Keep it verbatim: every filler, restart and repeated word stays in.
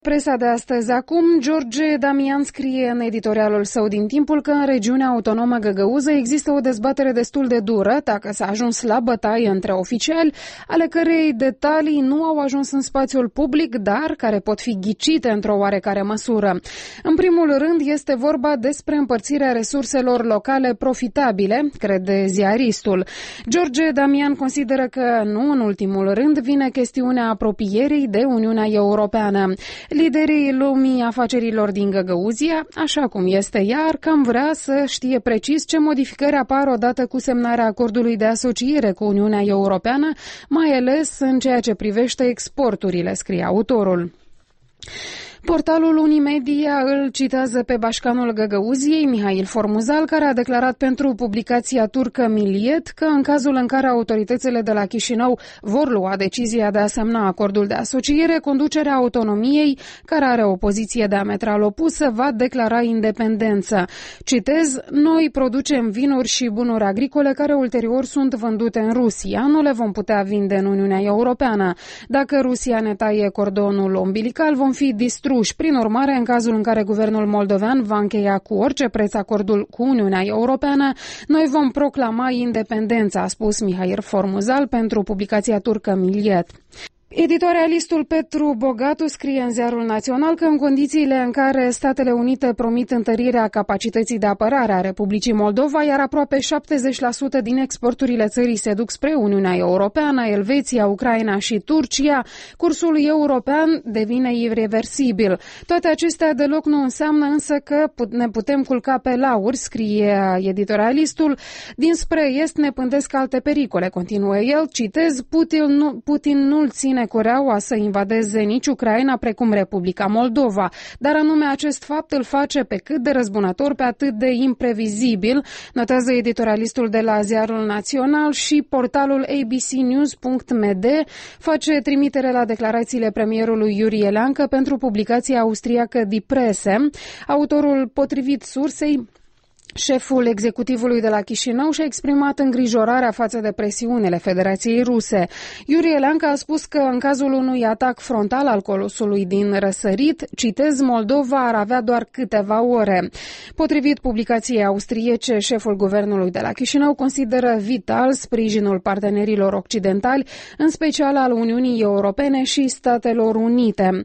Presa de astăzi acum, George Damian scrie în editorialul său din Timpul că în regiunea autonomă Găgăuză există o dezbatere destul de dură, dacă s-a ajuns la bătaie între oficiali, ale cărei detalii nu au ajuns în spațiul public, dar care pot fi ghicite într-o oarecare măsură. În primul rând este vorba despre împărțirea resurselor locale profitabile, crede ziaristul. George Damian consideră că nu în ultimul rând vine chestiunea apropierii de Uniunea Europeană. Liderii lumii afacerilor din Găgăuzia, așa cum este ea, ar cam vrea să știe precis ce modificări apar odată cu semnarea acordului de asociere cu Uniunea Europeană, mai ales în ceea ce privește exporturile, scrie autorul. Portalul Unimedia îl citează pe bașcanul Găgăuziei, Mihail Formuzal, care a declarat pentru publicația turcă Milliyet că în cazul în care autoritățile de la Chișinău vor lua decizia de a semna acordul de asociere, conducerea autonomiei, care are o poziție diametral opusă, va declara independență. Citez, noi producem vinuri și bunuri agricole care ulterior sunt vândute în Rusia. Nu le vom putea vinde în Uniunea Europeană. Dacă Rusia ne taie cordonul umbilical, vom fi distruși. Prin urmare, în cazul în care guvernul moldovean va încheia cu orice preț acordul cu Uniunea Europeană, noi vom proclama independența, a spus Mihail Formuzal pentru publicația turcă Milliyet. Editorialistul Petru Bogatu scrie în Ziarul Național că în condițiile în care Statele Unite promit întărirea capacității de apărare a Republicii Moldova, iar aproape șaptezeci la sută din exporturile țării se duc spre Uniunea Europeană, Elveția, Ucraina și Turcia, cursul european devine irreversibil. Toate acestea deloc nu înseamnă însă că ne putem culca pe lauri, scrie editorialistul. Dinspre est ne pândesc alte pericole, continuă el, citez, Putin nu, Putin nu-l ține cureaua să invadeze nici Ucraina precum Republica Moldova, dar anume acest fapt îl face pe cât de răzbunător, pe atât de imprevizibil, notează editorialistul de la Ziarul Național și portalul A B C News punct M D face trimitere la declarațiile premierului Iuri Eleancă pentru publicația austriacă Die Presse. Autorul, potrivit sursei, șeful executivului de la Chișinău și-a exprimat îngrijorarea față de presiunile Federației Ruse. Iuri Eleancă a spus că în cazul unui atac frontal al colosului din răsărit, citez, Moldova ar avea doar câteva ore. Potrivit publicației austriece, șeful guvernului de la Chișinău consideră vital sprijinul partenerilor occidentali, în special al Uniunii Europene și Statelor Unite.